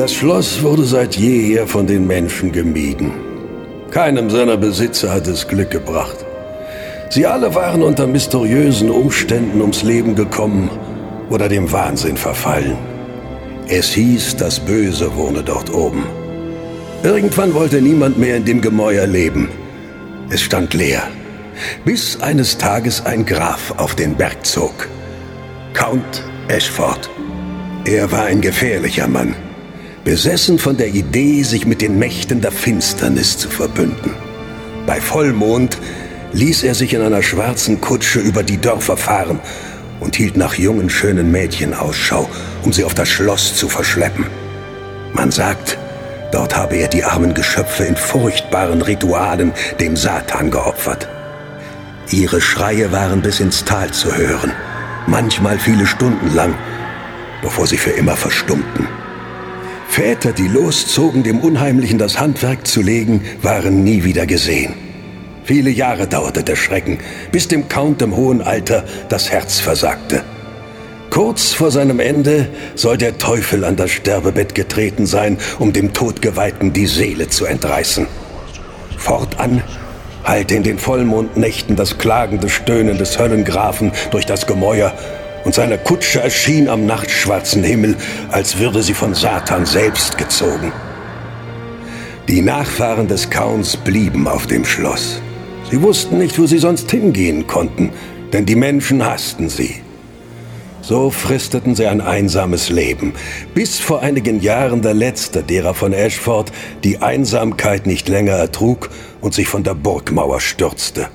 Das Schloss wurde seit jeher von den Menschen gemieden. Keinem seiner Besitzer hat es Glück gebracht. Sie alle waren unter mysteriösen Umständen ums Leben gekommen oder dem Wahnsinn verfallen. Es hieß, das Böse wohne dort oben. Irgendwann wollte niemand mehr in dem Gemäuer leben. Es stand leer, bis eines Tages ein Graf auf den Berg zog. Count Ashford. Er war ein gefährlicher Mann, besessen von der Idee, sich mit den Mächten der Finsternis zu verbünden. Bei Vollmond ließ er sich in einer schwarzen Kutsche über die Dörfer fahren und hielt nach jungen, schönen Mädchen Ausschau, um sie auf das Schloss zu verschleppen. Man sagt, dort habe er die armen Geschöpfe in furchtbaren Ritualen dem Satan geopfert. Ihre Schreie waren bis ins Tal zu hören, manchmal viele Stunden lang, bevor sie für immer verstummten. Väter, die loszogen, dem Unheimlichen das Handwerk zu legen, waren nie wieder gesehen. Viele Jahre dauerte der Schrecken, bis dem Count im hohen Alter das Herz versagte. Kurz vor seinem Ende soll der Teufel an das Sterbebett getreten sein, um dem Todgeweihten die Seele zu entreißen. Fortan hallte in den Vollmondnächten das klagende Stöhnen des Höllengrafen durch das Gemäuer, und seine Kutsche erschien am nachtschwarzen Himmel, als würde sie von Satan selbst gezogen. Die Nachfahren des Counts blieben auf dem Schloss. Sie wussten nicht, wo sie sonst hingehen konnten, denn die Menschen hassten sie. So fristeten sie ein einsames Leben, bis vor einigen Jahren der letzte derer von Ashford die Einsamkeit nicht länger ertrug und sich von der Burgmauer stürzte.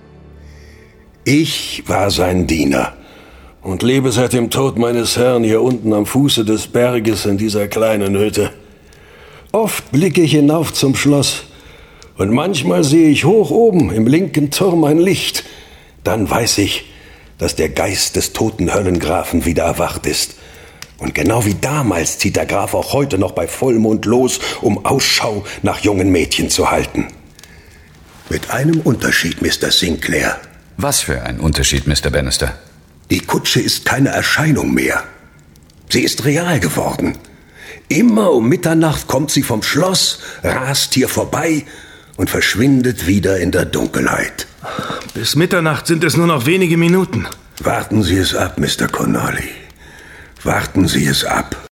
Ich war sein Diener und lebe seit dem Tod meines Herrn hier unten am Fuße des Berges in dieser kleinen Hütte. Oft blicke ich hinauf zum Schloss und manchmal sehe ich hoch oben im linken Turm ein Licht. Dann weiß ich, dass der Geist des toten Höllengrafen wieder erwacht ist. Und genau wie damals zieht der Graf auch heute noch bei Vollmond los, um Ausschau nach jungen Mädchen zu halten. Mit einem Unterschied, Mr. Sinclair. Was für ein Unterschied, Mr. Bannister? Die Kutsche ist keine Erscheinung mehr. Sie ist real geworden. Immer um Mitternacht kommt sie vom Schloss, rast hier vorbei und verschwindet wieder in der Dunkelheit. Bis Mitternacht sind es nur noch wenige Minuten. Warten Sie es ab, Mr. Connolly. Warten Sie es ab.